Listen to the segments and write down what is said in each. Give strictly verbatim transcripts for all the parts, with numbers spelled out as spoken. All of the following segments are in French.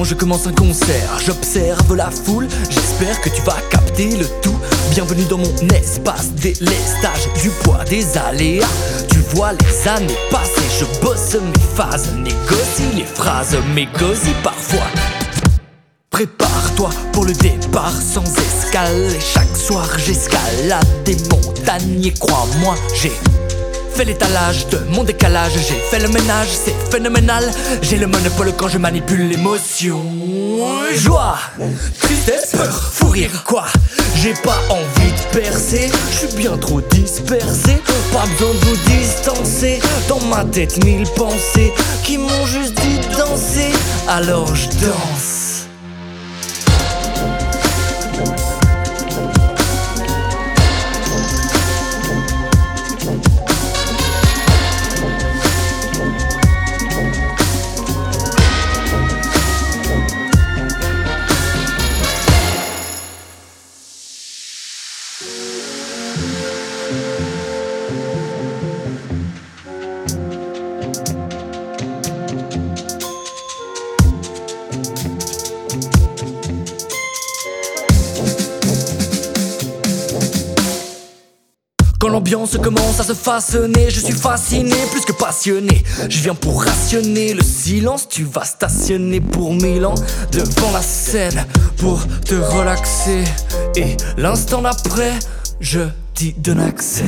Quand je commence un concert, j'observe la foule. J'espère que tu vas capter le tout. Bienvenue dans mon espace délestage du poids des aléas. Tu vois les années passer, je bosse mes phases, négocie les phrases, m'égosie parfois. Prépare-toi pour le départ sans escale. Et chaque soir j'escalade des montagnes. Et crois-moi, j'ai fait l'étalage de mon décalage. J'ai fait le ménage, c'est phénoménal. J'ai le monopole quand je manipule l'émotion. Joie, tristesse, peur, fou rire, quoi. J'ai pas envie de percer, je suis bien trop dispersé. Pas besoin de vous distancer. Dans ma tête mille pensées qui m'ont juste dit danser. Alors je danse. Quand l'ambiance commence à se façonner, je suis fasciné, plus que passionné. Je viens pour rationner le silence, tu vas stationner pour mille ans devant la scène pour te relaxer. Et l'instant d'après, je t'y donne accès.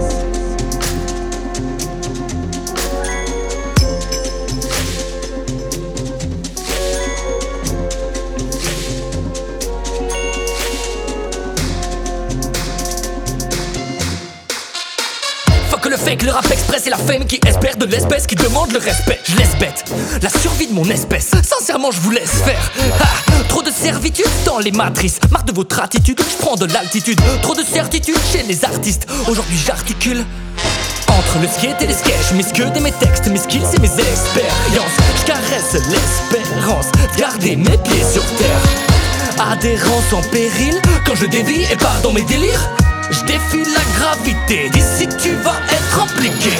Le fake, le rap express et la fame qui espère de l'espèce qui demande le respect. Je laisse bête, la survie de mon espèce. Sincèrement je vous laisse faire. Ah, trop de servitude dans les matrices. Marre de votre attitude, je prends de l'altitude. Trop de certitude chez les artistes. Aujourd'hui j'articule entre le skate et les sketchs. Mes scuds et mes textes, mes skills et mes expériences. Je caresse l'espérance, garder mes pieds sur terre. Adhérence en péril quand je dévie et pas dans mes délires. Je défie la gravité, d'ici tu vas être impliqué.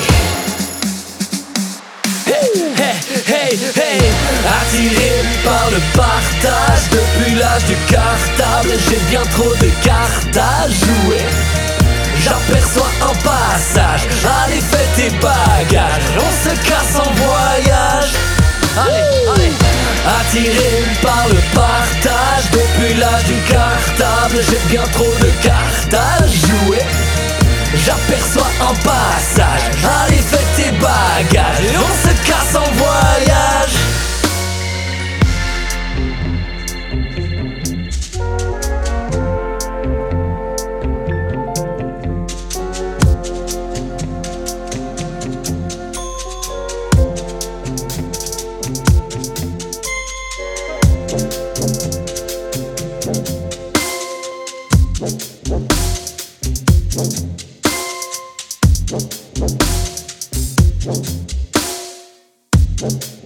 Hey, hey, hey, hey. Attiré par le partage, depuis l'âge du cartable, j'ai bien trop de cartes à jouer. J'aperçois un passage, allez fais tes bagages, on se casse en voyage. Allez, allez. Attiré par le partage, depuis l'âge du cartable, j'ai bien trop de cartes à jouer. J'aperçois un passage, allez fais tes bagages, et on se casse en voyage.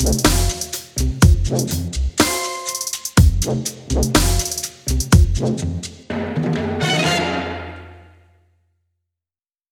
Thank you.